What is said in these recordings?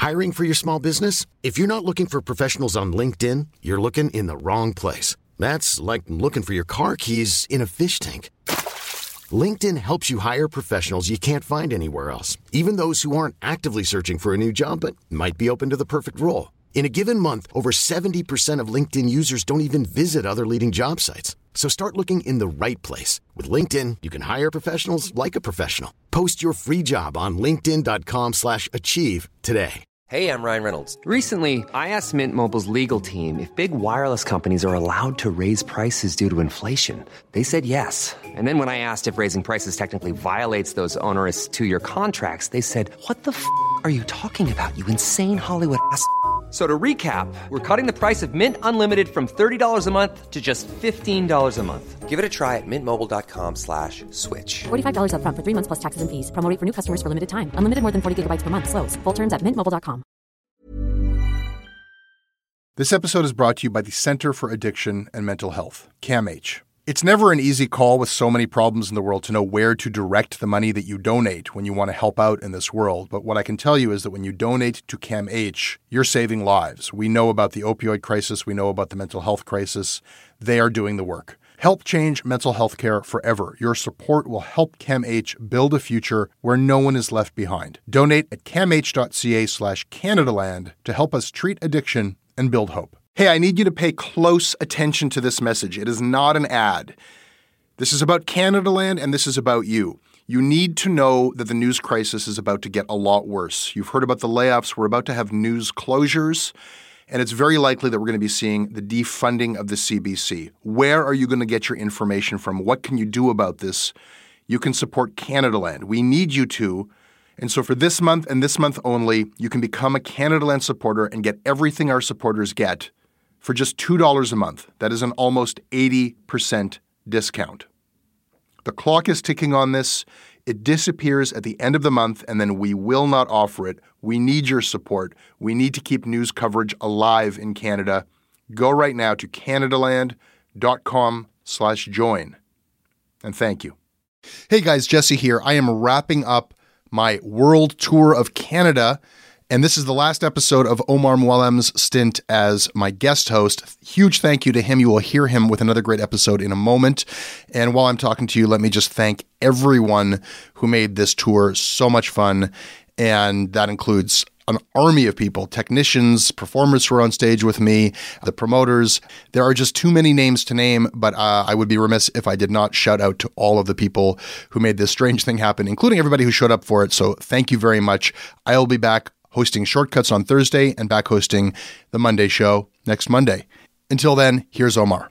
Hiring for your small business? If you're not looking for professionals on LinkedIn, you're looking in the wrong place. That's like looking for your car keys in a fish tank. LinkedIn helps you hire professionals you can't find anywhere else, even those who aren't actively searching for a new job but might be open to the perfect role. In a given month, over 70% of LinkedIn users don't even visit other leading job sites. So start looking in the right place. With LinkedIn, you can hire professionals like a professional. Post your free job on linkedin.com/achieve today. Hey, I'm Ryan Reynolds. Recently, I asked Mint Mobile's legal team if big wireless companies are allowed to raise prices due to inflation. They said yes. And then when I asked if raising prices technically violates those onerous two-year contracts, they said, "What the f*** are you talking about, you insane Hollywood ass?" So to recap, we're cutting the price of Mint Unlimited from $30 a month to just $15 a month. Give it a try at mintmobile.com/switch. $45 up front for 3 months plus taxes and fees. Promo rate for new customers for limited time. Unlimited more than 40 gigabytes per month. Slows full terms at mintmobile.com. This episode is brought to you by the Center for Addiction and Mental Health, CAMH. It's never an easy call with so many problems in the world to know where to direct the money that you donate when you want to help out in this world. But what I can tell you is that when you donate to CAMH, you're saving lives. We know about the opioid crisis. We know about the mental health crisis. They are doing the work. Help change mental health care forever. Your support will help CAMH build a future where no one is left behind. Donate at camh.ca/Canadaland to help us treat addiction and build hope. Hey, I need you to pay close attention to this message. It is not an ad. This is about Canadaland, and this is about you. You need to know that the news crisis is about to get a lot worse. You've heard about the layoffs. We're about to have news closures, and it's very likely that we're going to be seeing the defunding of the CBC. Where are you going to get your information from? What can you do about this? You can support Canadaland. We need you to. And so for this month and this month only, you can become a Canadaland supporter and get everything our supporters get for just $2 a month. That is an almost 80% discount. The clock is ticking on this. It disappears at the end of the month, and then we will not offer it. We need your support. We need to keep news coverage alive in Canada. Go right now to canadaland.com/join. And thank you. Hey guys, Jesse here. I am wrapping up my world tour of Canada, and this is the last episode of Omar Moualem's stint as my guest host. Huge thank you to him. You will hear him with another great episode in a moment. And while I'm talking to you, let me just thank everyone who made this tour so much fun. And that includes an army of people, technicians, performers who are on stage with me, the promoters. There are just too many names to name, but I would be remiss if I did not shout out to all of the people who made this strange thing happen, including everybody who showed up for it. So thank you very much. I will be back hosting Shortcuts on Thursday and back hosting the Monday show next Monday. Until then, here's Omar.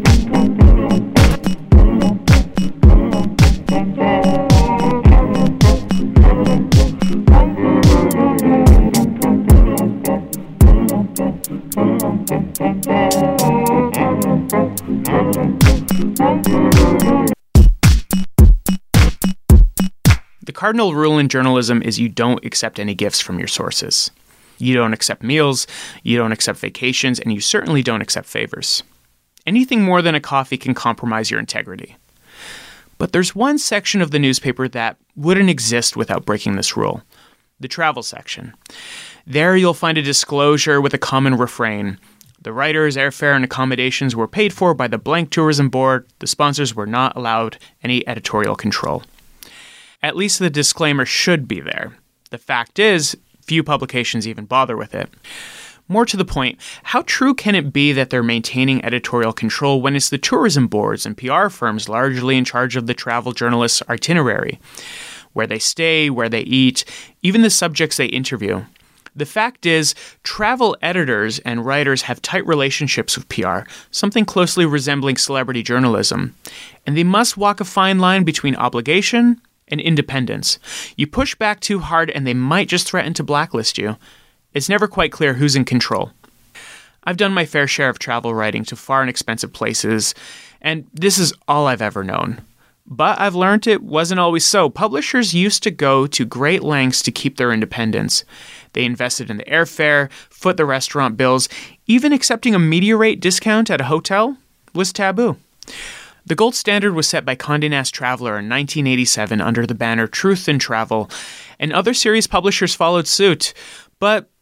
The cardinal rule in journalism is you don't accept any gifts from your sources. You don't accept meals, you don't accept vacations, and you certainly don't accept favors. Anything more than a coffee can compromise your integrity. But there's one section of the newspaper that wouldn't exist without breaking this rule: the travel section. There you'll find a disclosure with a common refrain. The writers, airfare, and accommodations were paid for by the blank tourism board. The sponsors were not allowed any editorial control. At least the disclaimer should be there. The fact is, few publications even bother with it. More to the point, how true can it be that they're maintaining editorial control when it's the tourism boards and PR firms largely in charge of the travel journalist's itinerary? Where they stay, where they eat, even the subjects they interview. The fact is, travel editors and writers have tight relationships with PR, something closely resembling celebrity journalism. And they must walk a fine line between obligation and independence. You push back too hard and they might just threaten to blacklist you. It's never quite clear who's in control. I've done my fair share of travel writing to far and expensive places, and this is all I've ever known. But I've learned it wasn't always so. Publishers used to go to great lengths to keep their independence. They invested in the airfare, foot the restaurant bills. Even accepting a media rate discount at a hotel was taboo. The gold standard was set by Condé Nast Traveler in 1987 under the banner Truth in Travel, and other series publishers followed suit. But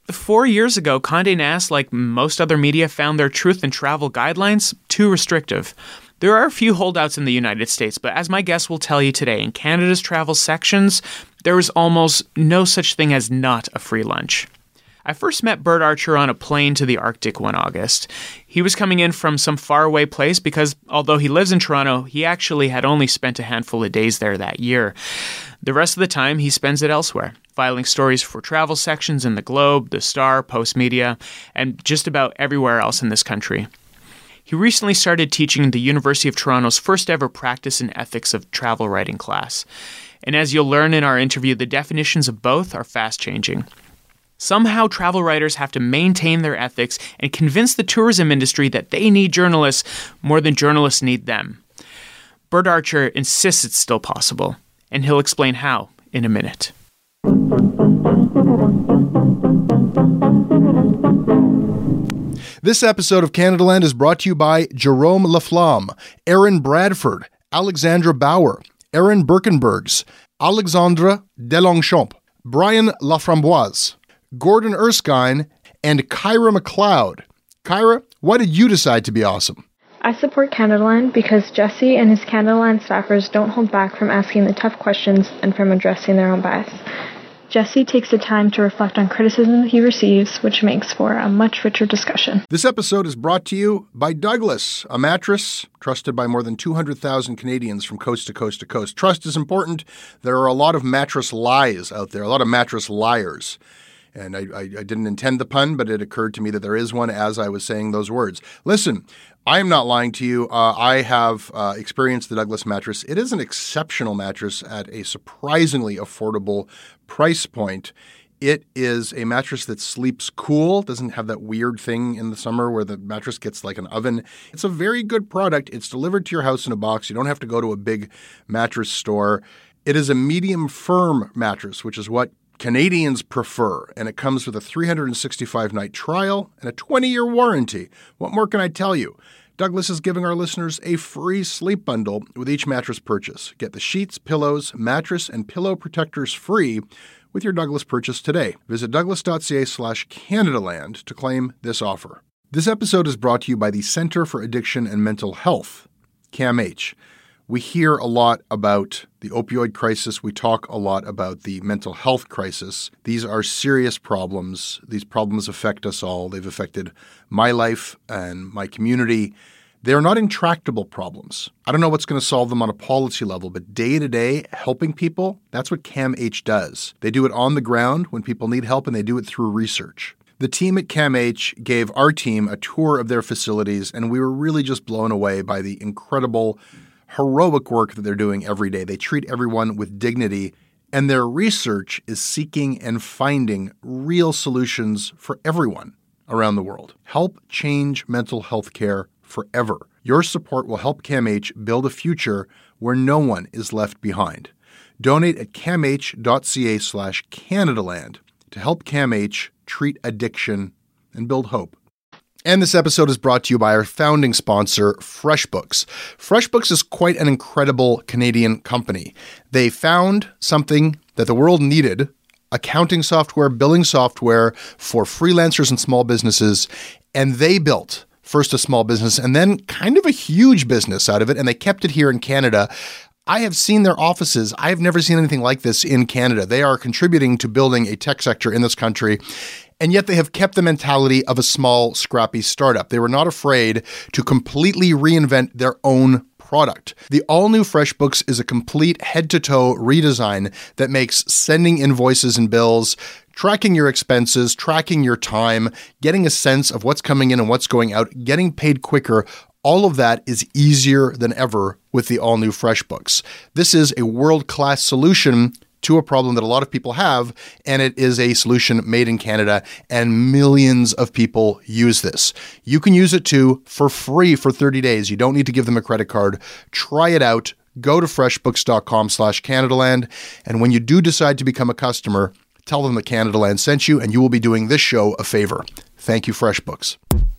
4 years ago, Condé Nast, like most other media, found their truth and travel guidelines too restrictive. There are a few holdouts in the United States, but as my guest will tell you today, in Canada's travel sections, there is almost no such thing as not a free lunch. I first met Bert Archer on a plane to the Arctic one August. He was coming in from some faraway place because, although he lives in Toronto, he actually had only spent a handful of days there that year. The rest of the time, he spends it elsewhere, filing stories for travel sections in The Globe, The Star, Postmedia, and just about everywhere else in this country. He recently started teaching in the University of Toronto's first ever Practice and Ethics of Travel Writing class. And as you'll learn in our interview, the definitions of both are fast changing. Somehow, travel writers have to maintain their ethics and convince the tourism industry that they need journalists more than journalists need them. Bert Archer insists it's still possible, and he'll explain how in a minute. This episode of Canadaland is brought to you by Jerome Laflamme, Aaron Bradford, Alexandra Bauer, Aaron Birkenbergs, Alexandre Delongchamp, Brian Laframboise, Gordon Erskine, and Kyra McLeod. Kyra, why did you decide to be awesome? I support Canadaland because Jesse and his Canadaland staffers don't hold back from asking the tough questions and from addressing their own bias. Jesse takes the time to reflect on criticism he receives, which makes for a much richer discussion. This episode is brought to you by Douglas, a mattress trusted by more than 200,000 Canadians from coast to coast to coast. Trust is important. There are a lot of mattress lies out there, a lot of mattress liars. And I didn't intend the pun, but it occurred to me that there is one as I was saying those words. Listen, I am not lying to you. I have experienced the Douglas mattress. It is an exceptional mattress at a surprisingly affordable price point. It is a mattress that sleeps cool, doesn't have that weird thing in the summer where the mattress gets like an oven. It's a very good product. It's delivered to your house in a box. You don't have to go to a big mattress store. It is a medium firm mattress, which is what Canadians prefer, and it comes with a 365-night trial and a 20-year warranty. What more can I tell you? Douglas is giving our listeners a free sleep bundle with each mattress purchase. Get the sheets, pillows, mattress, and pillow protectors free with your Douglas purchase today. Visit douglas.ca/Canadaland to claim this offer. This episode is brought to you by the Centre for Addiction and Mental Health, CAMH. We hear a lot about the opioid crisis. We talk a lot about the mental health crisis. These are serious problems. These problems affect us all. They've affected my life and my community. They are not intractable problems. I don't know what's going to solve them on a policy level, but day to day, helping people, that's what CAMH does. They do it on the ground when people need help, and they do it through research. The team at CAMH gave our team a tour of their facilities, and we were really just blown away by the incredible heroic work that they're doing every day. They treat everyone with dignity, and their research is seeking and finding real solutions for everyone around the world. Help change mental health care forever. Your support will help CAMH build a future where no one is left behind. Donate at camh.ca/Canadaland to help CAMH treat addiction and build hope. And this episode is brought to you by our founding sponsor, FreshBooks. FreshBooks is quite an incredible Canadian company. They found something that the world needed, accounting software, billing software for freelancers and small businesses, and they built first a small business and then kind of a huge business out of it, and they kept it here in Canada. I have seen their offices. I have never seen anything like this in Canada. They are contributing to building a tech sector in this country, and yet they have kept the mentality of a small, scrappy startup. They were not afraid to completely reinvent their own product. The all-new FreshBooks is a complete head-to-toe redesign that makes sending invoices and bills, tracking your expenses, tracking your time, getting a sense of what's coming in and what's going out, getting paid quicker, all of that is easier than ever with the all-new FreshBooks. This is a world-class solution to a problem that a lot of people have, and it is a solution made in Canada, and millions of people use this. You can use it too for free for 30 days. You don't need to give them a credit card. Try it out. Go to freshbooks.com/Canadaland, and when you do decide to become a customer, tell them that Canadaland sent you, and you will be doing this show a favor. Thank you, FreshBooks.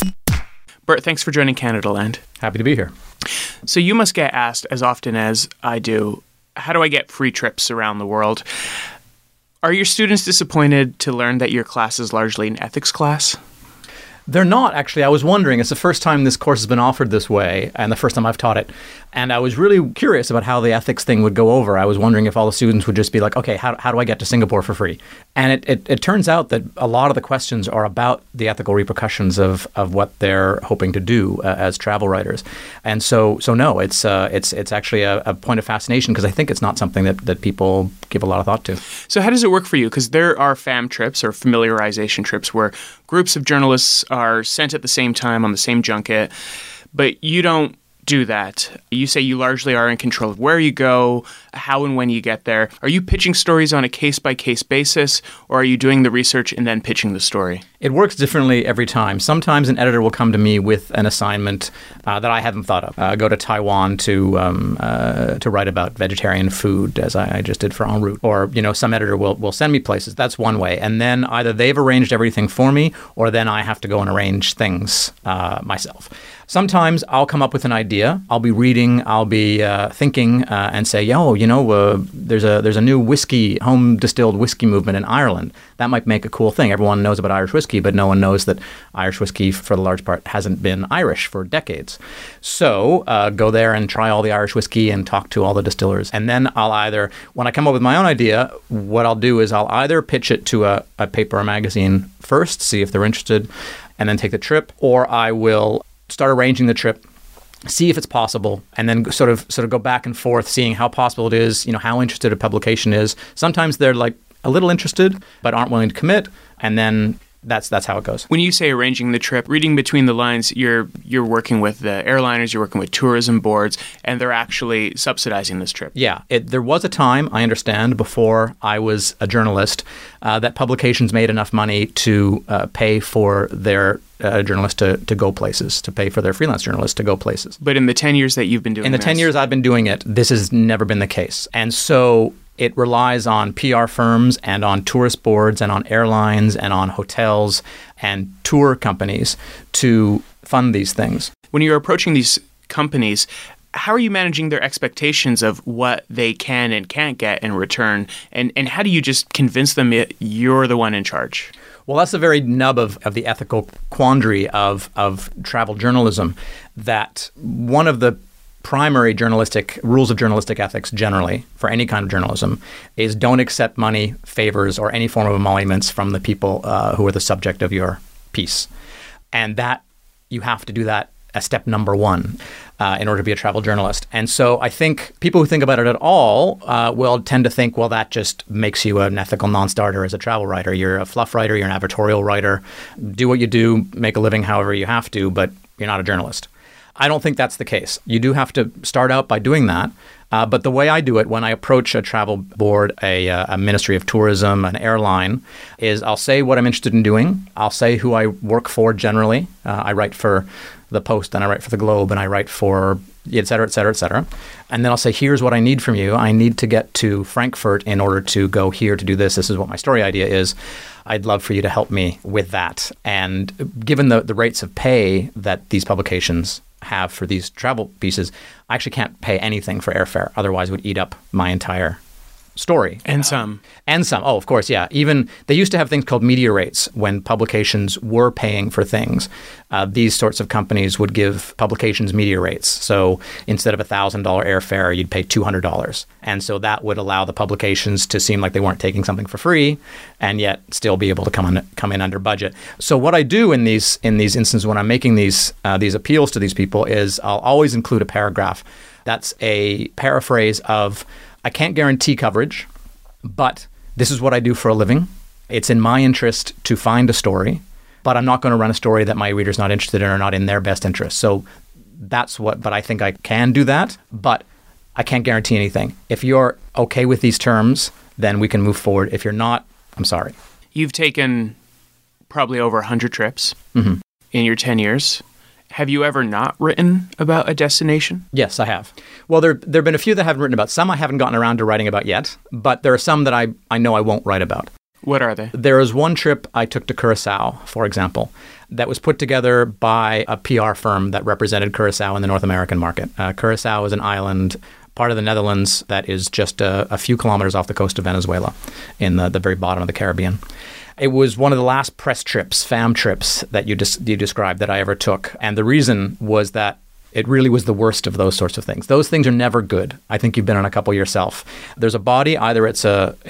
Bert, thanks for joining Canadaland. Happy to be here. So you must get asked as often as I do, how do I get free trips around the world? Are your students disappointed to learn that your class is largely an ethics class? They're not, actually. I was wondering. It's the first time this course has been offered this way, and the first time I've taught it. And I was really curious about how the ethics thing would go over. I was wondering if all the students would just be like, okay, how do I get to Singapore for free? And it turns out that a lot of the questions are about the ethical repercussions of what they're hoping to do as travel writers. And so no, it's actually a point of fascination because I think it's not something that people give a lot of thought to. So how does it work for you? Because there are FAM trips or familiarization trips where groups of journalists are sent at the same time on the same junket, but you don't do that. You say you largely are in control of where you go, how and when you get there. Are you pitching stories on a case-by-case basis, or are you doing the research and then pitching the story? It works differently every time. Sometimes an editor will come to me with an assignment that I hadn't thought of. Go to Taiwan to write about vegetarian food, as I just did for En route. Or, some editor will send me places. That's one way. And then either they've arranged everything for me, or then I have to go and arrange things myself. Sometimes I'll come up with an idea. I'll be reading, I'll be thinking and say, there's a new whiskey, home distilled whiskey movement in Ireland. That might make a cool thing. Everyone knows about Irish whiskey, but no one knows that Irish whiskey, for the large part, hasn't been Irish for decades. So go there and try all the Irish whiskey and talk to all the distillers. And then when I come up with my own idea, what I'll do is I'll either pitch it to a paper or magazine first, see if they're interested, and then take the trip, or I will start arranging the trip, see if it's possible, and then sort of go back and forth, seeing how possible it is, how interested a publication is. Sometimes they're like a little interested, but aren't willing to commit, and then that's how it goes. When you say arranging the trip, reading between the lines, you're working with the airliners, you're working with tourism boards, and they're actually subsidizing this trip. Yeah. There was a time, I understand, before I was a journalist, that publications made enough money to pay for their journalists to go places, to pay for their freelance journalists to go places. But in the 10 years that you've been doing this? In the 10 years I've been doing it, this has never been the case. And so it relies on PR firms and on tourist boards and on airlines and on hotels and tour companies to fund these things. When you're approaching these companies, how are you managing their expectations of what they can and can't get in return? And how do you just convince them you're the one in charge? Well, that's the very nub of the ethical quandary of travel journalism, that one of the primary rules of journalistic ethics generally for any kind of journalism is don't accept money, favors, or any form of emoluments from the people who are the subject of your piece. And that you have to do that as step number one in order to be a travel journalist. And so I think people who think about it at all will tend to think, well, that just makes you an ethical non-starter as a travel writer. You're a fluff writer, you're an advertorial writer. Do what you do, make a living however you have to, but you're not a journalist. I don't think that's the case. You do have to start out by doing that. But the way I do it when I approach a travel board, a Ministry of Tourism, an airline, is I'll say what I'm interested in doing. I'll say who I work for generally. I write for the Post, and I write for the Globe, and I write for et cetera, et cetera, et cetera. And then I'll say, here's what I need from you. I need to get to Frankfurt in order to go here to do this. This is what my story idea is. I'd love for you to help me with that. And given the rates of pay that these publications have for these travel pieces, I actually can't pay anything for airfare. Otherwise, it would eat up my entire story. And some. Oh, of course, yeah. Even they used to have things called media rates when publications were paying for things. These sorts of companies would give publications media rates. So instead of $1,000 airfare, you'd pay $200. And so that would allow the publications to seem like they weren't taking something for free and yet still be able to come in under budget. So what I do in these instances when I'm making these appeals to these people is I'll always include a paragraph. That's a paraphrase of, I can't guarantee coverage, but this is what I do for a living. It's in my interest to find a story, but I'm not going to run a story that my reader's not interested in or not in their best interest. So but I think I can do that, but I can't guarantee anything. If you're okay with these terms, then we can move forward. If you're not, I'm sorry. You've taken probably over 100 trips in your 10 years. Have you ever not written about a destination? Yes, I have. Well, there have been a few that I haven't written about. Some I haven't gotten around to writing about yet, but there are some that I know I won't write about. What are they? There is one trip I took to Curacao, for example, that was put together by a PR firm that represented Curacao in the North American market. Curacao is an island part of the Netherlands that is just a few kilometers off the coast of Venezuela in the very bottom of the Caribbean. It was one of the last press trips, fam trips, that you described that I ever took. And the reason was that it really was the worst of those sorts of things. Those things are never good. I think you've been on a couple yourself. There's a body, either it's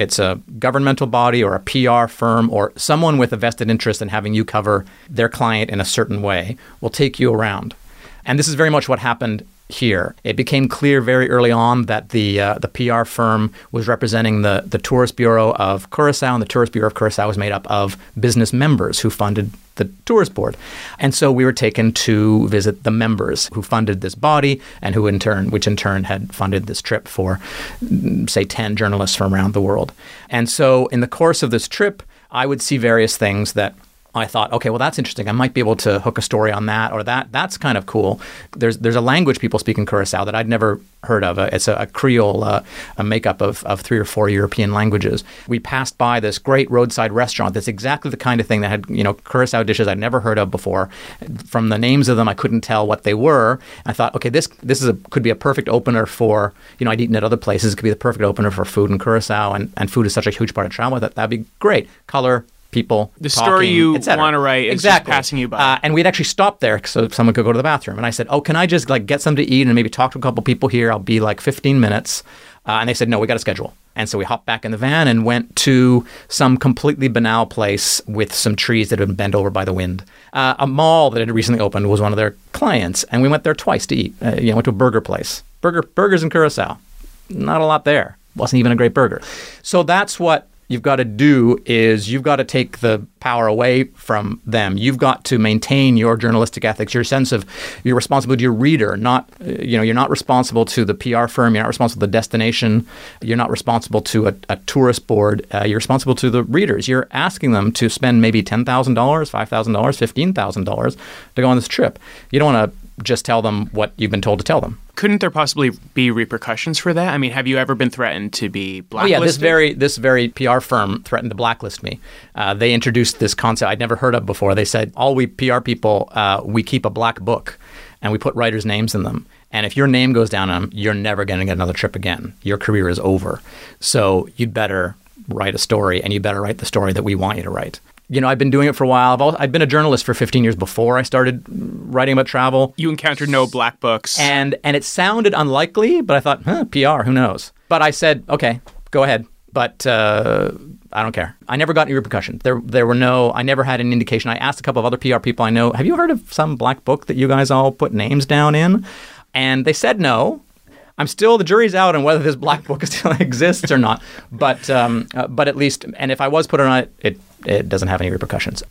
a governmental body or a PR firm or someone with a vested interest in having you cover their client in a certain way will take you around. And this is very much what happened here. It became clear very early on that the PR firm was representing the Tourist Bureau of Curacao, and the Tourist Bureau of Curacao was made up of business members who funded the tourist board. And so we were taken to visit the members who funded this body and which in turn had funded this trip for, say, 10 journalists from around the world. And so in the course of this trip, I would see various things that I thought, okay, well, that's interesting. I might be able to hook a story on that, or that's kind of cool. There's a language people speak in Curacao that I'd never heard of. It's a Creole, a makeup of 3 or 4 European languages. We passed by this great roadside restaurant that's exactly the kind of thing that had, Curacao dishes I'd never heard of before. From the names of them, I couldn't tell what they were. I thought, okay, this could be a perfect opener for, I'd eaten at other places. It could be the perfect opener for food in Curacao, and food is such a huge part of travel that that'd be great. Color, people, the talking, story you want to write is just passing you by. And we'd actually stopped there so someone could go to the bathroom. And I said, can I just get something to eat and maybe talk to a couple people here? I'll be 15 minutes. And they said, no, we got a schedule. And so we hopped back in the van and went to some completely banal place with some trees that had been bent over by the wind. A mall that had recently opened was one of their clients. And we went there twice to eat. Went to a burger place. Burgers in Curacao. Not a lot there. Wasn't even a great burger. So that's what you've got to do is you've got to take the power away from them. You've got to maintain your journalistic ethics, your sense of your responsibility to your reader. You're not responsible to the PR firm. You're not responsible to the destination. You're not responsible to a tourist board. You're responsible to the readers. You're asking them to spend maybe $10,000, $5,000, $15,000 to go on this trip. You don't want to just tell them what you've been told to tell them. Couldn't there possibly be repercussions for that? I mean, have you ever been threatened to be blacklisted? Oh yeah, this very PR firm threatened to blacklist me. They introduced this concept I'd never heard of before. They said, all we PR people, we keep a black book and we put writers' names in them. And if your name goes down on them, you're never going to get another trip again. Your career is over. So you'd better write a story, and you better write the story that we want you to write. I've been doing it for a while. I've been a journalist for 15 years before I started writing about travel. You encountered no black books. And it sounded unlikely, but I thought, PR, who knows? But I said, okay, go ahead. But I don't care. I never got any repercussions. I never had an indication. I asked a couple of other PR people I know, have you heard of some black book that you guys all put names down in? And they said no. The jury's out on whether this black book still exists or not. But at least, and if I was put on it doesn't have any repercussions.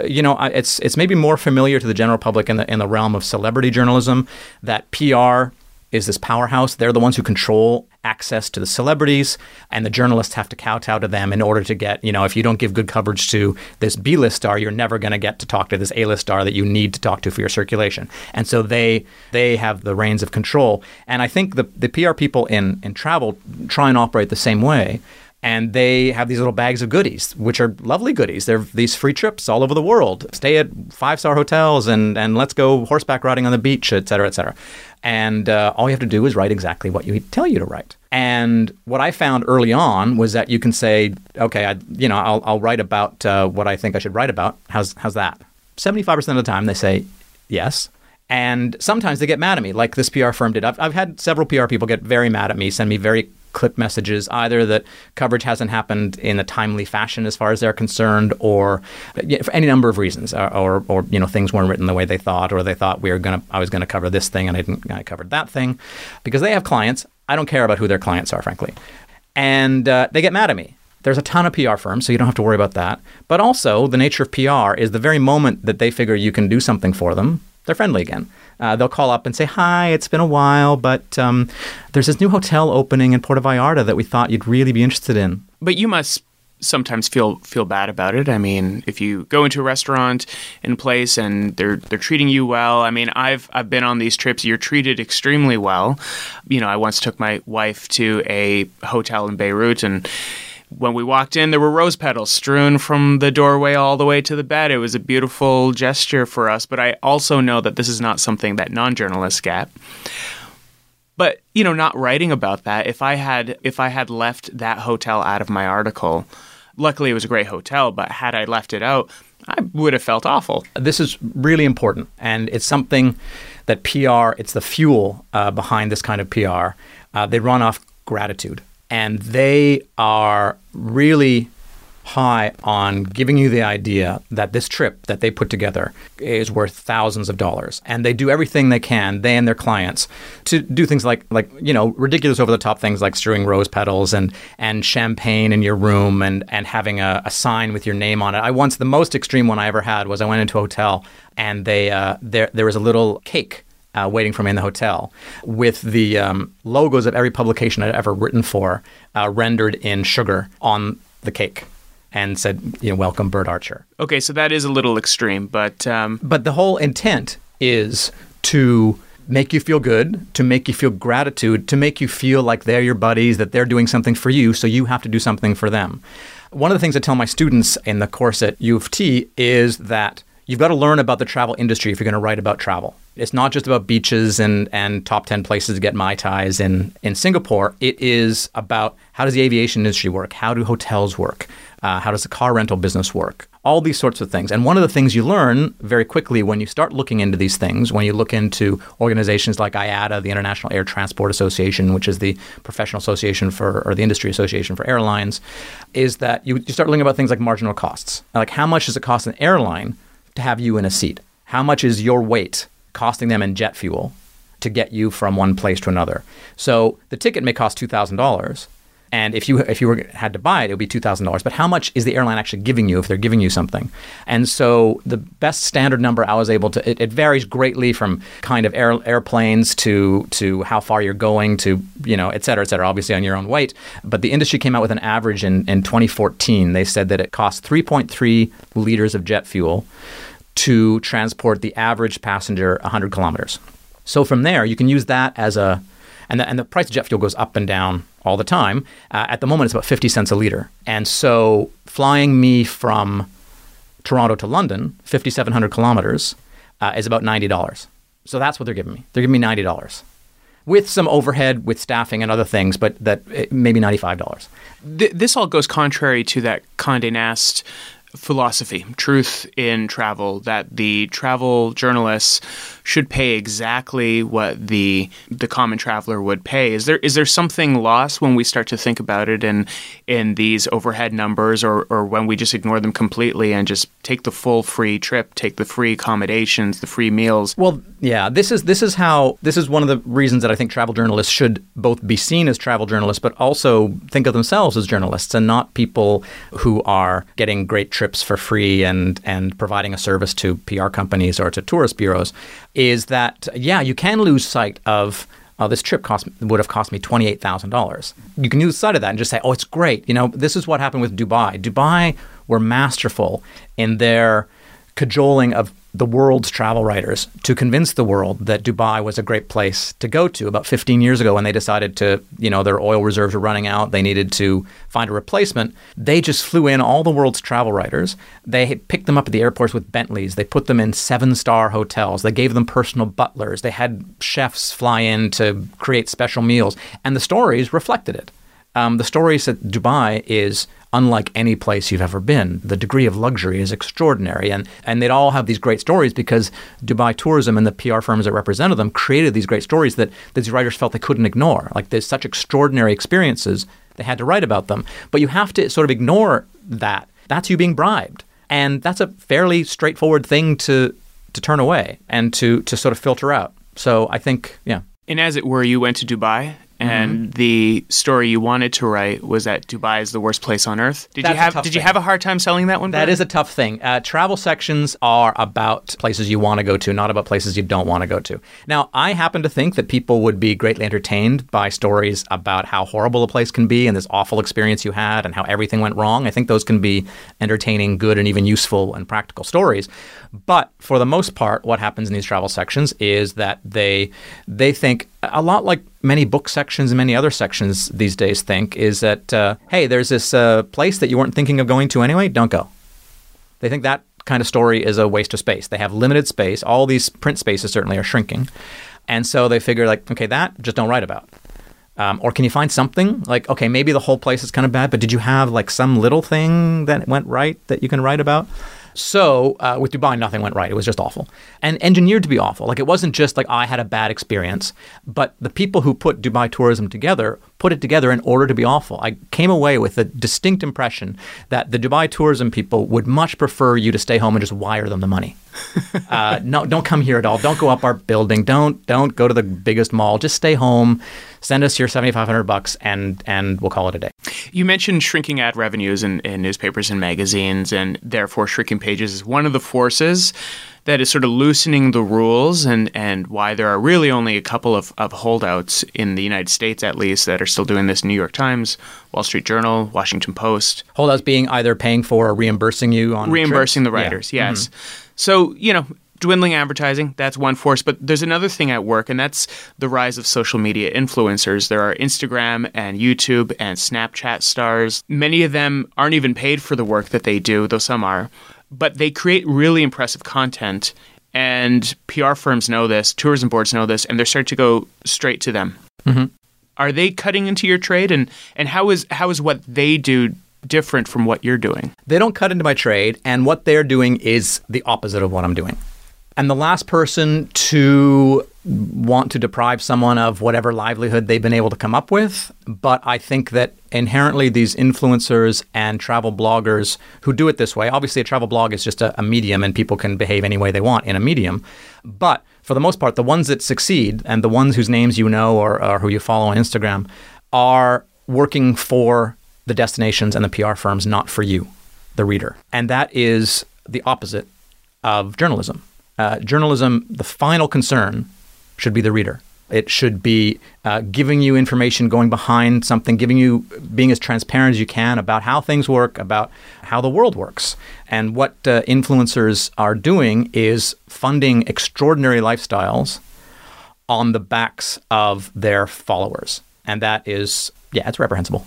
It's maybe more familiar to the general public in the realm of celebrity journalism that PR is this powerhouse. They're the ones who control access to the celebrities, and the journalists have to kowtow to them in order to get, if you don't give good coverage to this B-list star, you're never going to get to talk to this A-list star that you need to talk to for your circulation. And so they have the reins of control. And I think the PR people in travel try and operate the same way. And they have these little bags of goodies, which are lovely goodies. They're these free trips all over the world. Stay at 5-star hotels and let's go horseback riding on the beach, et cetera, et cetera. And all you have to do is write exactly what you tell you to write. And what I found early on was that you can say, okay, I'll write about what I think I should write about. How's that? 75% of the time they say yes. And sometimes they get mad at me, like this PR firm did. I've had several PR people get very mad at me, send me very clip messages, either that coverage hasn't happened in a timely fashion as far as they're concerned, or for any number of reasons, or things weren't written the way they thought, or they thought I was gonna cover this thing and I covered that thing, because they have clients. I don't care about who their clients are, frankly, and they get mad at me. There's a ton of PR firms, so you don't have to worry about that. But also, the nature of PR is the very moment that they figure you can do something for them, they're friendly again. They'll call up and say, hi, it's been a while, but there's this new hotel opening in Puerto Vallarta that we thought you'd really be interested in. But you must sometimes feel bad about it. I mean, if you go into a restaurant in place and they're treating you well. I mean, I've been on these trips. You're treated extremely well. I once took my wife to a hotel in Beirut, and when we walked in, there were rose petals strewn from the doorway all the way to the bed. It was a beautiful gesture for us, but I also know that this is not something that non-journalists get. But, not writing about that, if I had left that hotel out of my article, luckily it was a great hotel, but had I left it out, I would have felt awful. This is really important, and it's something that PR, it's the fuel behind this kind of PR. They run off gratitude, and they are really high on giving you the idea that this trip that they put together is worth thousands of dollars. And they do everything they can, they and their clients, to do things like ridiculous over-the-top things like strewing rose petals and champagne in your room and having a sign with your name on it. The most extreme one I ever had was I went into a hotel and there was a little cake waiting for me in the hotel with the logos of every publication I'd ever written for rendered in sugar on the cake. And said, welcome, Bert Archer. Okay, so that is a little extreme, but the whole intent is to make you feel good, to make you feel gratitude, to make you feel like they're your buddies, that they're doing something for you, so you have to do something for them. One of the things I tell my students in the course at U of T is that you've got to learn about the travel industry if you're going to write about travel. It's not just about beaches and top 10 places to get Mai Tais in Singapore. It is about how does the aviation industry work? How do hotels work? How does the car rental business work? All these sorts of things. And one of the things you learn very quickly when you start looking into these things, when you look into organizations like IATA, the International Air Transport Association, which is the professional association or the industry association for airlines, is that you start looking about things like marginal costs. Like how much does it cost an airline to have you in a seat? How much is your weight costing them in jet fuel to get you from one place to another? So the ticket may cost $2,000. And if you had to buy it, it would be $2,000. But how much is the airline actually giving you if they're giving you something? And so the best standard number I was able to, it varies greatly from kind of airplanes to how far you're going to, et cetera, obviously on your own weight. But the industry came out with an average in 2014. They said that it costs 3.3 liters of jet fuel to transport the average passenger 100 kilometers. So from there, you can use that as and the price of jet fuel goes up and down all the time. At the moment, it's about 50 cents a liter. And so flying me from Toronto to London, 5,700 kilometers, is about $90. So that's what they're giving me. They're giving me $90 with some overhead, with staffing and other things, but maybe $95. This all goes contrary to that Condé Nast philosophy, truth in travel, that the travel journalists should pay exactly what the common traveler would pay. Is there something lost when we start to think about it in these overhead numbers, or when we just ignore them completely and just take the full free trip, take the free accommodations, the free meals? Well, yeah, this is one of the reasons that I think travel journalists should both be seen as travel journalists, but also think of themselves as journalists and not people who are getting great trips for free and providing a service to PR companies or to tourist bureaus. Is that, you can lose sight of, this trip would have cost me $28,000. You can lose sight of that and just say, oh, it's great. This is what happened with Dubai. Dubai were masterful in their cajoling of the world's travel writers to convince the world that Dubai was a great place to go to. About 15 years ago, when they decided to, their oil reserves were running out, they needed to find a replacement. They just flew in all the world's travel writers. They picked them up at the airports with Bentleys. They put them in 7-star hotels. They gave them personal butlers. They had chefs fly in to create special meals. And the stories reflected it. The stories that Dubai is unlike any place you've ever been. The degree of luxury is extraordinary. And they'd all have these great stories because Dubai Tourism and the PR firms that represented them created these great stories that these writers felt they couldn't ignore. Like, there's such extraordinary experiences, they had to write about them. But you have to sort of ignore that. That's you being bribed. And that's a fairly straightforward thing to turn away and to sort of filter out. So I think, yeah. And as it were, you went to Dubai. And the story you wanted to write was that Dubai is the worst place on earth. Did you have a hard time selling that one? That is a tough thing. Travel sections are about places you want to go to, not about places you don't want to go to. Now, I happen to think that people would be greatly entertained by stories about how horrible a place can be and this awful experience you had and how everything went wrong. I think those can be entertaining, good, and even useful and practical stories. But for the most part, what happens in these travel sections is that they think, a lot like many book sections and many other sections these days think, is that, hey, there's this place that you weren't thinking of going to anyway, don't go. They think that kind of story is a waste of space. They have limited space. All these print spaces certainly are shrinking. And so they figure like, okay, that just don't write about. Or can you find something like, okay, maybe the whole place is kind of bad, but did you have like some little thing that went right that you can write about? So with Dubai, nothing went right. It was just awful and engineered to be awful. Like it wasn't just like I had a bad experience, but the people who put Dubai tourism together put it together in order to be awful. I came away with a distinct impression that the Dubai tourism people would much prefer you to stay home and just wire them the money. No, don't come here at all. Don't go up our building. Don't go to the biggest mall. Just stay home. Send us your $7,500 and we'll call it a day. You mentioned shrinking ad revenues in newspapers and magazines, and therefore shrinking pages is one of the forces that is sort of loosening the rules and why there are really only a couple of holdouts in the United States, at least, that are still doing this. New York Times, Wall Street Journal, Washington Post. Holdouts being either paying for or reimbursing you on Reimbursing trips? the writers, Yeah. yes. So, dwindling advertising, that's one force. But there's another thing at work, and that's the rise of social media influencers. There are Instagram and YouTube and Snapchat stars. Many of them aren't even paid for the work that they do, though some are. But they create really impressive content, and PR firms know this, tourism boards know this, and they're starting to go straight to them. Mm-hmm. Are they cutting into your trade? And how is what they do different from what you're doing? They don't cut into my trade, and what they're doing is the opposite of what I'm doing. And the last person to want to deprive someone of whatever livelihood they've been able to come up with. But I think that inherently these influencers and travel bloggers who do it this way, obviously a travel blog is just a medium and people can behave any way they want in a medium. But for the most part, the ones that succeed and the ones whose names you know or who you follow on Instagram are working for the destinations and the PR firms, not for you, the reader. And that is the opposite of journalism. Journalism, the final concern should be the reader. It should be giving you information, going behind something, being as transparent as you can about how things work, about how the world works. And what influencers are doing is funding extraordinary lifestyles on the backs of their followers. And that is, it's reprehensible.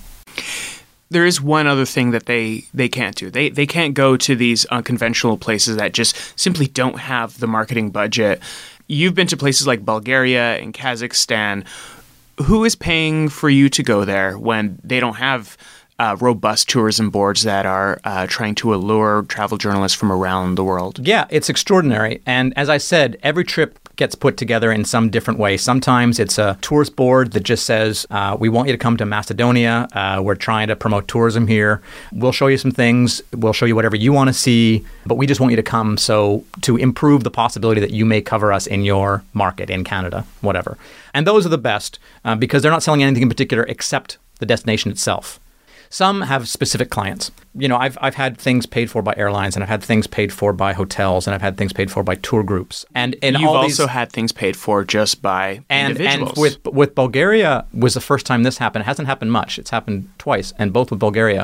There is one other thing that they can't do. They can't go to these unconventional places that just simply don't have the marketing budget. You've been to places like Bulgaria and Kazakhstan. Who is paying for you to go there when they don't have robust tourism boards that are trying to allure travel journalists from around the world? Yeah, it's extraordinary. And as I said, every trip gets put together in some different way. Sometimes it's a tourist board that just says, we want you to come to Macedonia. We're trying to promote tourism here. We'll show you some things. We'll show you whatever you want to see. But we just want you to come to improve the possibility that you may cover us in your market, in Canada, whatever. And those are the best because they're not selling anything in particular except the destination itself. Some have specific clients. I've had things paid for by airlines, and I've had things paid for by hotels, and I've had things paid for by tour groups. And you've also had things paid for just by individuals. And with Bulgaria was the first time this happened. It hasn't happened much. It's happened twice, and both with Bulgaria.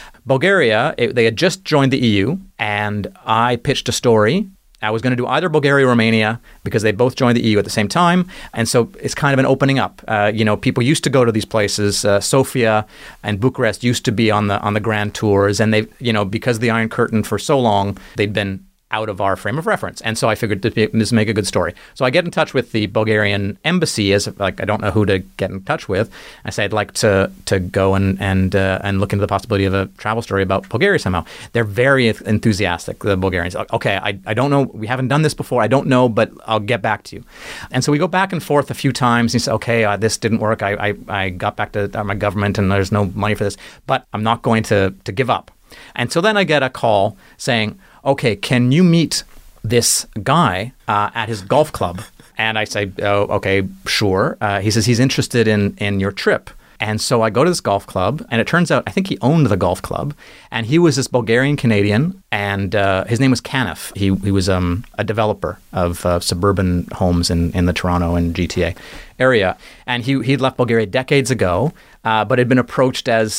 They had just joined the EU, and I pitched a story. I was going to do either Bulgaria or Romania because they both joined the EU at the same time. And so it's kind of an opening up. People used to go to these places. Sofia and Bucharest used to be on the grand tours. And they, because of the Iron Curtain for so long, they'd been out of our frame of reference. And so I figured this make a good story. So I get in touch with the Bulgarian embassy I don't know who to get in touch with. I say I'd like to go and look into the possibility of a travel story about Bulgaria somehow. They're very enthusiastic, the Bulgarians. Okay, I don't know. We haven't done this before. I don't know, but I'll get back to you. And so we go back and forth a few times. And he said, okay, this didn't work. I got back to my government and there's no money for this, but I'm not going to give up. And so then I get a call saying, okay, can you meet this guy at his golf club? And I say, oh, okay, sure. He says he's interested in your trip. And so I go to this golf club, and it turns out I think he owned the golf club, and he was this Bulgarian Canadian, and his name was Kanif. He was a developer of suburban homes in the Toronto and GTA area, and he'd left Bulgaria decades ago, but had been approached as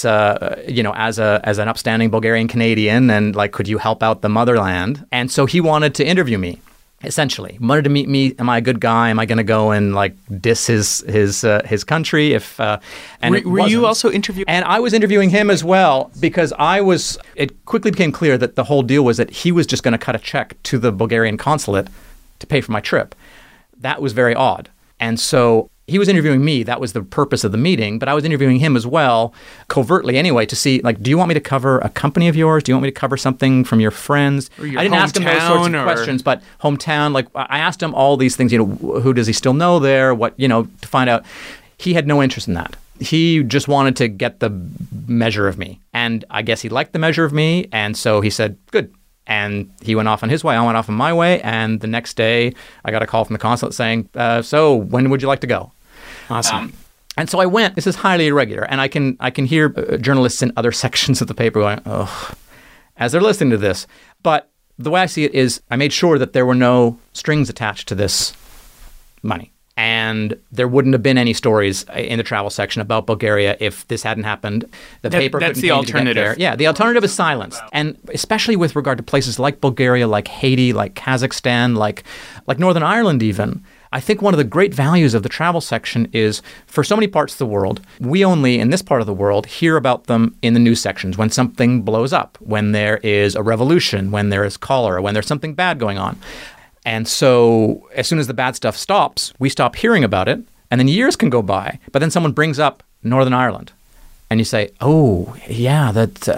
an upstanding Bulgarian Canadian, and could you help out the motherland? And so he wanted to interview me. Essentially, wanted to meet me. Am I a good guy? Am I going to go and diss his country? Were you also interviewing? And I was interviewing him as well because it quickly became clear that the whole deal was that he was just going to cut a check to the Bulgarian consulate to pay for my trip. That was very odd. And so he was interviewing me. That was the purpose of the meeting. But I was interviewing him as well, covertly anyway, to see, like, do you want me to cover a company of yours? Do you want me to cover something from your friends? Or your I didn't ask him those sorts of questions, but hometown, like, I asked him all these things, who does he still know there? What, to find out. He had no interest in that. He just wanted to get the measure of me. And I guess he liked the measure of me. And so he said, good. And he went off on his way. I went off on my way. And the next day, I got a call from the consulate saying, so when would you like to go? Awesome. And so I went. This is highly irregular. And I can hear journalists in other sections of the paper going, oh, as they're listening to this. But the way I see it is I made sure that there were no strings attached to this money. And there wouldn't have been any stories in the travel section about Bulgaria if this hadn't happened. The paper that's couldn't the continue to get alternative. there. Yeah, the alternative is silence. And especially with regard to places like Bulgaria, like Haiti, like Kazakhstan, like Northern Ireland even. I think one of the great values of the travel section is, for so many parts of the world, we only, in this part of the world, hear about them in the news sections when something blows up, when there is a revolution, when there is cholera, when there's something bad going on. And so as soon as the bad stuff stops, we stop hearing about it, and then years can go by. But then someone brings up Northern Ireland, and you say, oh, yeah,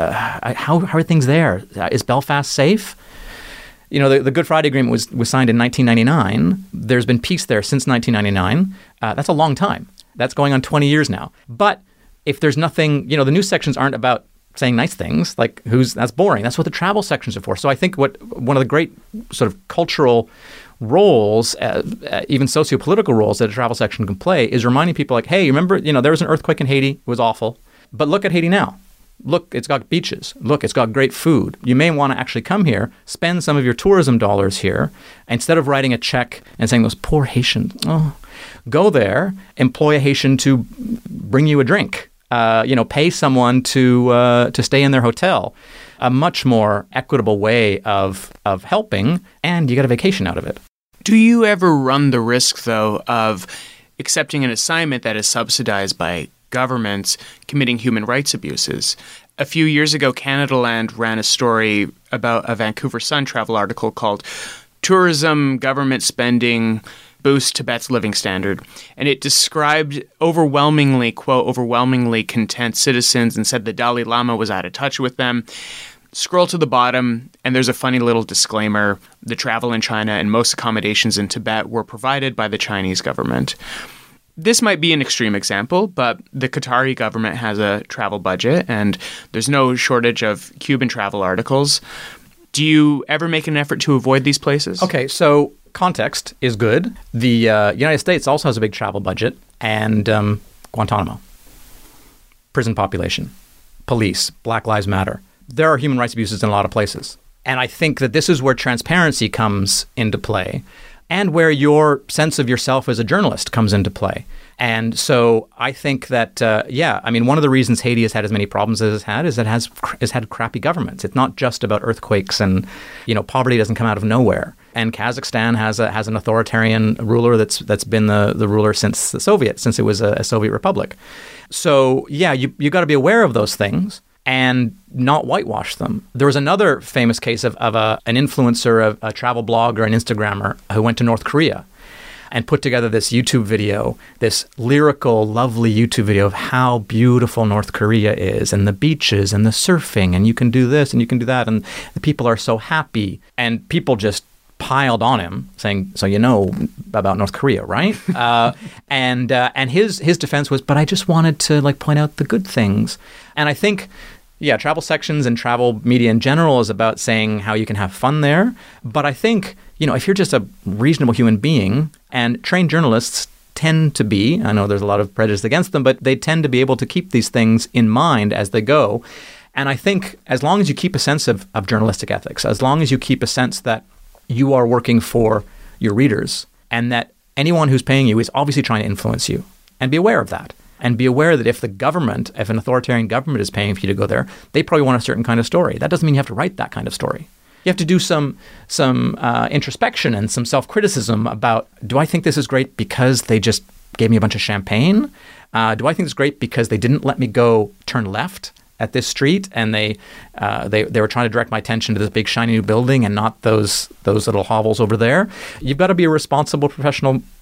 how are things there? Is Belfast safe? The Good Friday Agreement was signed in 1999. There's been peace there since 1999. That's a long time. That's going on 20 years now. But if there's nothing, the news sections aren't about saying nice things, like that's boring. That's what the travel sections are for. So I think one of the great sort of cultural roles, even socio-political roles that a travel section can play is reminding people like, hey, remember, there was an earthquake in Haiti. It was awful. But look at Haiti now. Look, it's got beaches. Look, it's got great food. You may want to actually come here, spend some of your tourism dollars here, instead of writing a check and saying, those poor Haitians, go there, employ a Haitian to bring you a drink. Pay someone to stay in their hotel. A much more equitable way of helping, and you get a vacation out of it. Do you ever run the risk, though, of accepting an assignment that is subsidized by governments committing human rights abuses? A few years ago, Canadaland ran a story about a Vancouver Sun travel article called Tourism Government Spending Boost Tibet's Living Standard. And it described overwhelmingly content citizens and said the Dalai Lama was out of touch with them. Scroll to the bottom, and there's a funny little disclaimer. The travel in China and most accommodations in Tibet were provided by the Chinese government. This might be an extreme example, but the Qatari government has a travel budget, and there's no shortage of Cuban travel articles. Do you ever make an effort to avoid these places? Okay, so context is good. The United States also has a big travel budget, and Guantanamo, prison population, police, Black Lives Matter. There are human rights abuses in a lot of places. And I think that this is where transparency comes into play, and where your sense of yourself as a journalist comes into play. And so I think that, one of the reasons Haiti has had as many problems as it's had is it has had crappy governments. It's not just about earthquakes and, poverty doesn't come out of nowhere. And Kazakhstan has an authoritarian ruler that's been the ruler since it was a Soviet republic. So, yeah, you got to be aware of those things and not whitewash them. There was another famous case of an influencer, a travel blogger, an Instagrammer who went to North Korea and put together this YouTube video, this lyrical, lovely YouTube video of how beautiful North Korea is and the beaches and the surfing and you can do this and you can do that and the people are so happy. And people just piled on him saying, so you know about North Korea, right? And his defense was, but I just wanted to point out the good things. And I think, travel sections and travel media in general is about saying how you can have fun there. But I think, if you're just a reasonable human being, and trained journalists tend to be, I know there's a lot of prejudice against them, but they tend to be able to keep these things in mind as they go. And I think as long as you keep a sense of journalistic ethics, as long as you keep a sense that you are working for your readers and that anyone who's paying you is obviously trying to influence you, and be aware of that. And be aware that if an authoritarian government is paying for you to go there, they probably want a certain kind of story. That doesn't mean you have to write that kind of story. You have to do some introspection and some self-criticism about, do I think this is great because they just gave me a bunch of champagne? Do I think it's great because they didn't let me go turn left at this street and they were trying to direct my attention to this big shiny new building and not those little hovels over there? You've got to be a responsible professional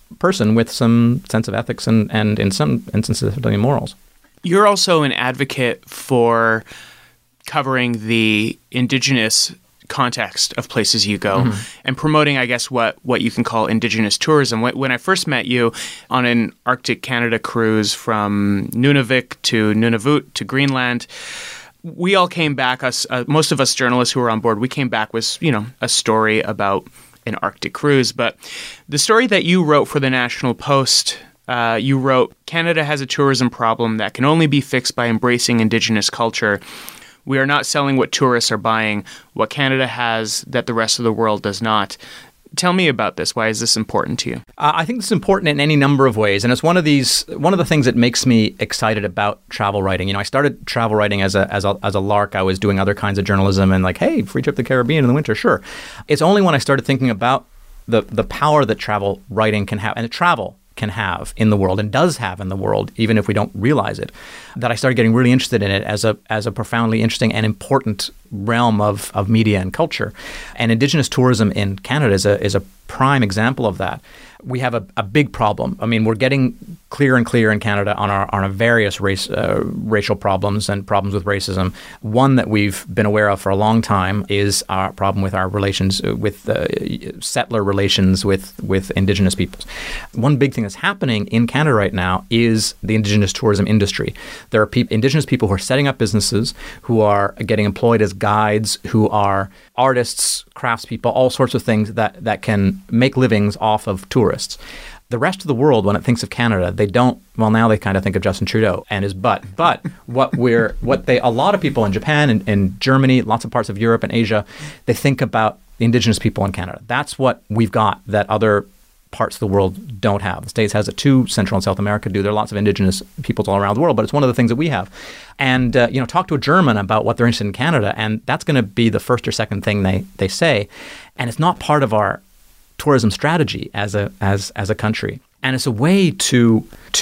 person with some sense of ethics and in some instances, morals. You're also an advocate for covering the indigenous context of places you go and promoting, I guess, what you can call indigenous tourism. When I first met you on an Arctic Canada cruise from Nunavik to Nunavut to Greenland, we all came back, most of us journalists who were on board, we came back with, a story about an Arctic cruise. But the story that you wrote for the National Post, you wrote, Canada has a tourism problem that can only be fixed by embracing indigenous culture. We are not selling what tourists are buying, what Canada has that the rest of the world does not. Tell me about this. Why is this important to you? I think this is important in any number of ways, and it's one of the things that makes me excited about travel writing. I started travel writing as a lark. I was doing other kinds of journalism, and hey, free trip to the Caribbean in the winter, sure. It's only when I started thinking about the power that travel writing can have, and that travel can have in the world and does have in the world, even if we don't realize it, that I started getting really interested in it as a profoundly interesting and important realm of media and culture. And Indigenous tourism in Canada is a prime example of that. We have a big problem. I mean, we're getting clearer and clearer in Canada on our various racial problems and problems with racism. One that we've been aware of for a long time is our problem with our relations with settler relations with Indigenous peoples. One big thing that's happening in Canada right now is the Indigenous tourism industry. There are Indigenous people who are setting up businesses, who are getting employed as guides, who are artists, craftspeople, all sorts of things that can make livings off of tourists. The rest of the world, when it thinks of Canada, they don't. Well, now they kind of think of Justin Trudeau and his butt. But a lot of people in Japan and Germany, lots of parts of Europe and Asia, they think about the Indigenous people in Canada. That's what we've got that other parts of the world don't have. The States has it too. Central and South America do. There are lots of Indigenous peoples all around the world, but it's one of the things that we have. And talk to a German about what they're interested in Canada, and that's going to be the first or second thing they say. And it's not part of our tourism strategy as a country. And it's a way to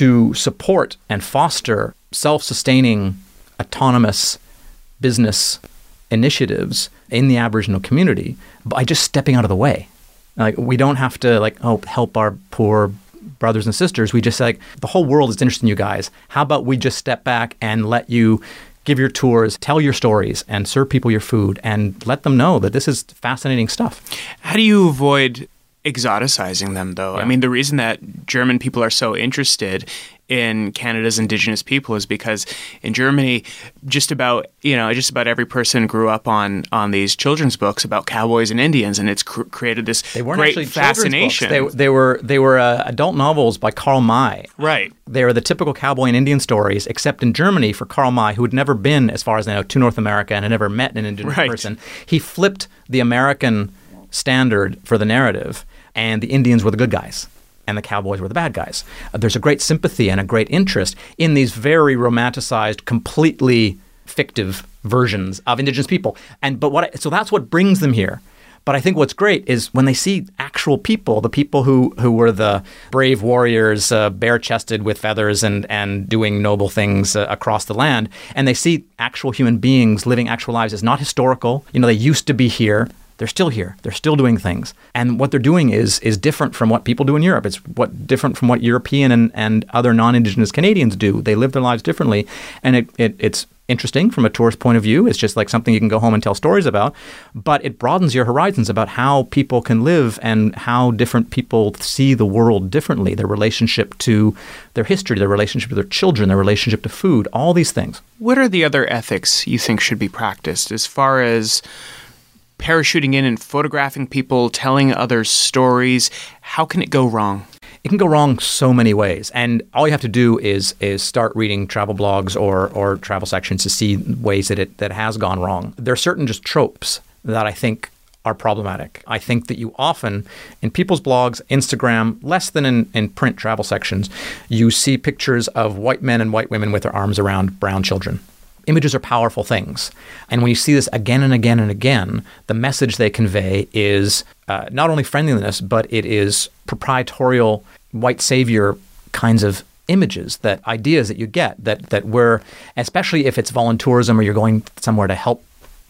support and foster self-sustaining, autonomous business initiatives in the Aboriginal community by just stepping out of the way. Like, we don't have to help our poor brothers and sisters. We just say, the whole world is interested in you guys. How about we just step back and let you give your tours, tell your stories, and serve people your food, and let them know that this is fascinating stuff. How do you avoid exoticizing them, though? Yeah. I mean, the reason that German people are so interested in Canada's Indigenous people is because in Germany, just about every person grew up on these children's books about cowboys and Indians, and it's created this great fascination. They were adult novels by Karl May. Right. They were the typical cowboy and Indian stories, except in Germany, for Karl May, who had never been, as far as I know, to North America and had never met an Indigenous person. He flipped the American standard for the narrative, and the Indians were the good guys, and the cowboys were the bad guys. There's a great sympathy and a great interest in these very romanticized, completely fictive versions of Indigenous people. So that's what brings them here. But I think what's great is when they see actual people, the people who were the brave warriors, bare-chested with feathers and doing noble things across the land, and they see actual human beings living actual lives. It's not historical. They used to be here. They're still here. They're still doing things. And what they're doing is different from what people do in Europe. It's different from what European and other non-Indigenous Canadians do. They live their lives differently. And it's interesting from a tourist point of view. It's just like something you can go home and tell stories about. But it broadens your horizons about how people can live and how different people see the world differently, their relationship to their history, their relationship to their children, their relationship to food, all these things. What are the other ethics you think should be practiced as far as parachuting in and photographing people, telling others stories? How can it go wrong? It can go wrong so many ways. And all you have to do is start reading travel blogs or travel sections to see ways that it has gone wrong. There are certain just tropes that I think are problematic. I think that you often, in people's blogs, Instagram, less than in print travel sections, you see pictures of white men and white women with their arms around brown children. Images are powerful things. And when you see this again and again and again, the message they convey is not only friendliness, but it is proprietorial, white savior kinds of images, ideas that you get that we're, especially if it's voluntourism or you're going somewhere to help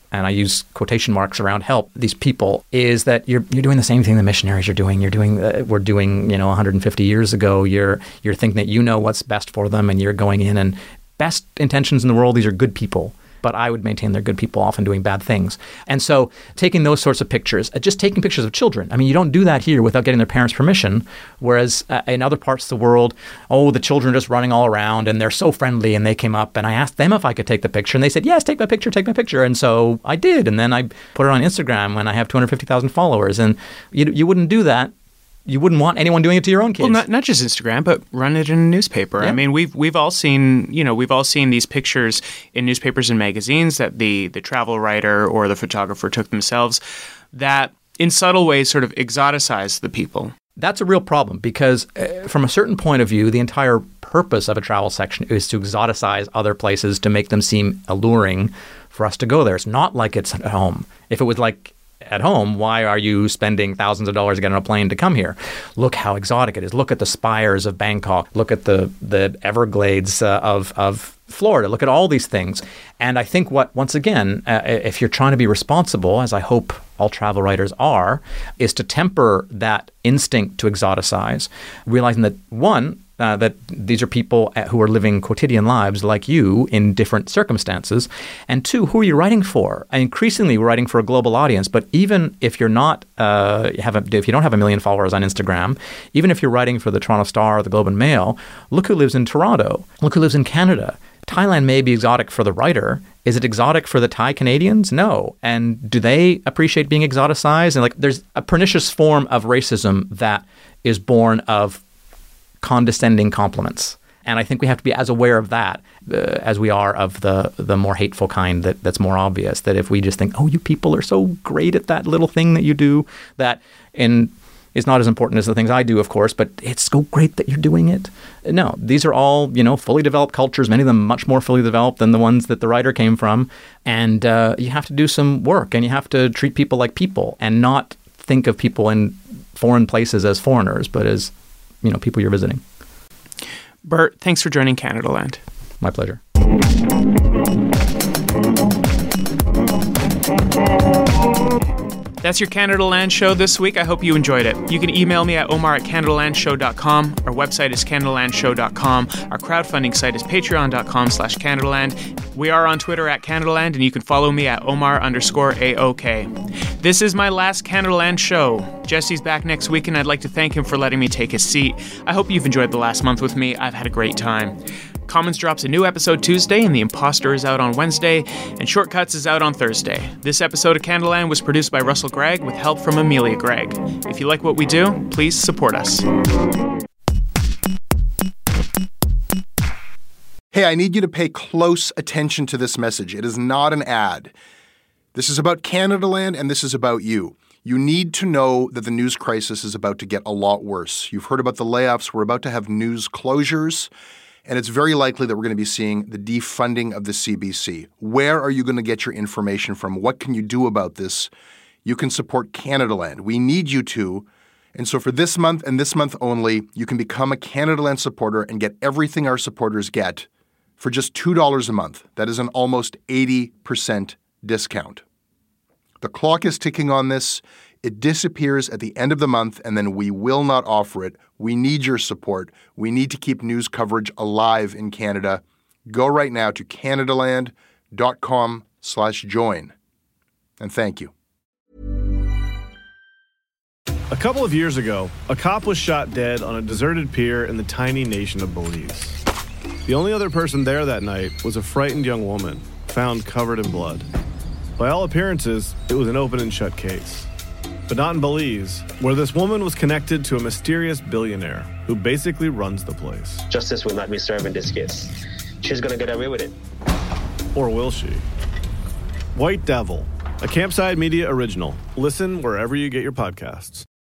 and I use quotation marks around help, these people, is that you're doing the same thing the missionaries are doing. We're doing 150 years ago. You're thinking that you know what's best for them, and you're going in and best intentions in the world. These are good people. But I would maintain they're good people often doing bad things. And so taking those sorts of pictures, just taking pictures of children. I mean, you don't do that here without getting their parents' permission, whereas in other parts of the world, the children are just running all around and they're so friendly, and they came up and I asked them if I could take the picture and they said, yes, take my picture. And so I did. And then I put it on Instagram when I have 250,000 followers. And you wouldn't do that. You wouldn't want anyone doing it to your own kids. Well, not just Instagram, but run it in a newspaper. Yeah. I mean, we've all seen these pictures in newspapers and magazines that the travel writer or the photographer took themselves that in subtle ways sort of exoticize the people. That's a real problem because from a certain point of view, the entire purpose of a travel section is to exoticize other places to make them seem alluring for us to go there. It's not like it's at home. If it was like at home, why are you spending thousands of dollars to get on a plane to come here? Look how exotic it is. Look at the spires of Bangkok. Look at the Everglades of Florida. Look at all these things. And I think once again, if you're trying to be responsible, as I hope all travel writers are, is to temper that instinct to exoticize, realizing that one, that these are people who are living quotidian lives like you in different circumstances. And two, who are you writing for? And increasingly, we're writing for a global audience. But even if you're not, if you don't have 1 million followers on Instagram, even if you're writing for the Toronto Star or the Globe and Mail, look who lives in Toronto. Look who lives in Canada. Thailand may be exotic for the writer. Is it exotic for the Thai Canadians? No. And do they appreciate being exoticized? And there's a pernicious form of racism that is born of condescending compliments. And I think we have to be as aware of that as we are of the more hateful kind that's more obvious. That if we just think, you people are so great at that little thing that you do, that is not as important as the things I do, of course, but it's so great that you're doing it. No, these are all, fully developed cultures, many of them much more fully developed than the ones that the writer came from. And you have to do some work, and you have to treat people like people and not think of people in foreign places as foreigners, but as people you're visiting. Bert, thanks for joining Canadaland. My pleasure. That's your Canadaland show this week. I hope you enjoyed it. You can email me at omar@canadalandshow.com. Our website is canadalandshow.com. Our crowdfunding site is patreon.com/Canadaland. We are on Twitter at Canadaland, and you can follow me at Omar_AOK. This is my last Canadaland show. Jesse's back next week, and I'd like to thank him for letting me take his seat. I hope you've enjoyed the last month with me. I've had a great time. Commons drops a new episode Tuesday, and The Imposter is out on Wednesday, and Shortcuts is out on Thursday. This episode of Canadaland was produced by Russell Gregg with help from Amelia Gregg. If you like what we do, please support us. Hey, I need you to pay close attention to this message. It is not an ad. This is about Canadaland, and this is about you. You need to know that the news crisis is about to get a lot worse. You've heard about the layoffs. We're about to have news closures. And it's very likely that we're going to be seeing the defunding of the CBC. Where are you going to get your information from? What can you do about this? You can support Canadaland. We need you to. And so for this month and this month only, you can become a Canadaland supporter and get everything our supporters get for just $2 a month. That is an almost 80% discount. The clock is ticking on this. It disappears at the end of the month, and then we will not offer it. We need your support. We need to keep news coverage alive in Canada. Go right now to canadaland.com/join. And thank you. A couple of years ago, a cop was shot dead on a deserted pier in the tiny nation of Belize. The only other person there that night was a frightened young woman, found covered in blood. By all appearances, it was an open and shut case. But not in Belize, where this woman was connected to a mysterious billionaire who basically runs the place. Justice will not be served in this case. She's going to get away with it. Or will she? White Devil, a Campside Media original. Listen wherever you get your podcasts.